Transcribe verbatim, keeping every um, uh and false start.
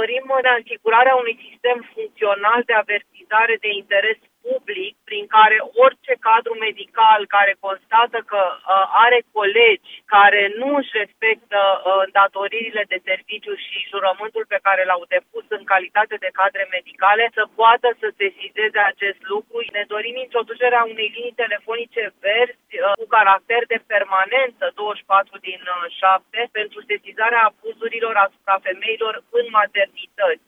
dorim asigurarea unui sistem funcțional de avertizare de interes public, prin care orice cadru medical care constată că uh, are colegi care nu își respectă uh, îndatoririle de serviciu și jurământul pe care l-au depus în calitate de cadre medicale, să poată să sesizeze acest lucru. Ne dorim introducerea unei linii telefonice verzi uh, cu caracter de permanență douăzeci și patru din șapte pentru sesizarea abuzurilor asupra femeilor în maternități.